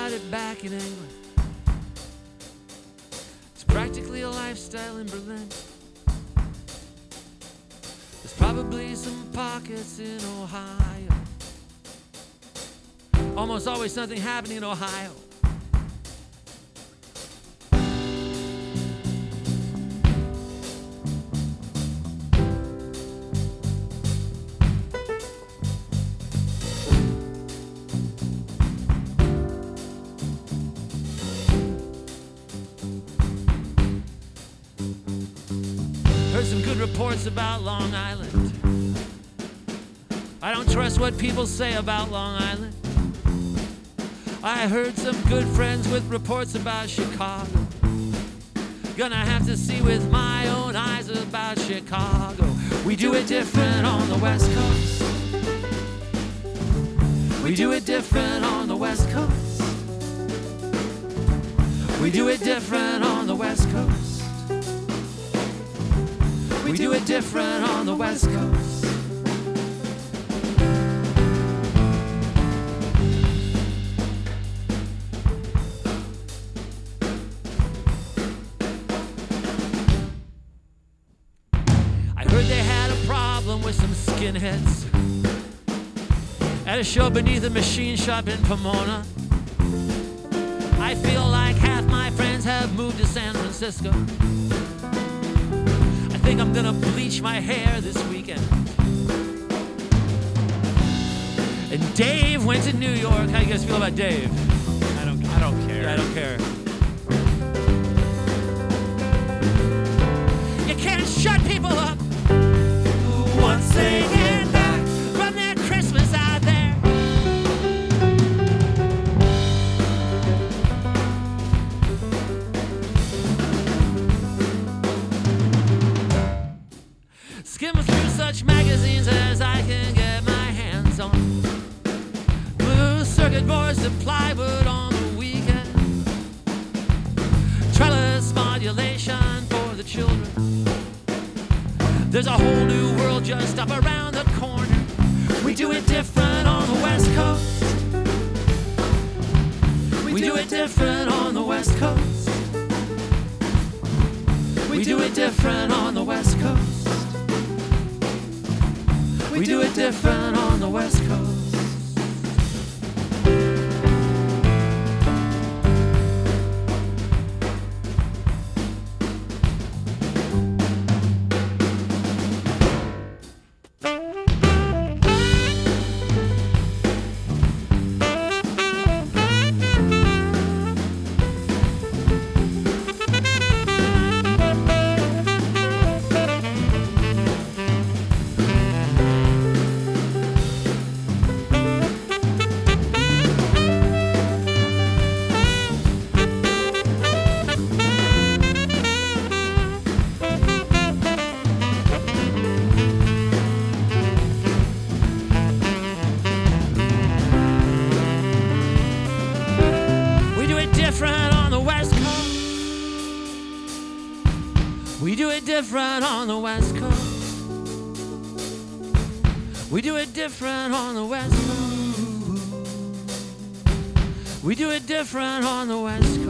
started back in England. It's practically a lifestyle in Berlin. There's probably some pockets in Ohio. Almost always something happening in Ohio. Heard some good reports about Long Island. I don't trust what people say about Long Island. I heard some good friends with reports about Chicago. Gonna have to see with my own eyes about Chicago. We do it different on the West Coast. We do it different on the West Coast. We do it different on the West Coast. We do it different on the West Coast. I heard they had a problem with some skinheads at a show beneath a machine shop in Pomona. I feel like half my friends have moved to San Francisco. I think I'm gonna bleach my hair this weekend. And Dave went to New York. How do you guys feel about Dave? I don't care. Yeah, I don't care. You can't shut people up once they get back from their Christmas out there. Skim through such magazines as I can get my hands on. Blue circuit boards and plywood on the weekend. Trellis modulation for the children. There's a whole new world just up around the corner. We do it different on the West Coast. We do it different on the West Coast. We do it different on the West Coast. We do it different on the West Coast. Different on the West Coast. We do it different on the West Coast. We do it different on the West Coast. We do it different on the West Coast.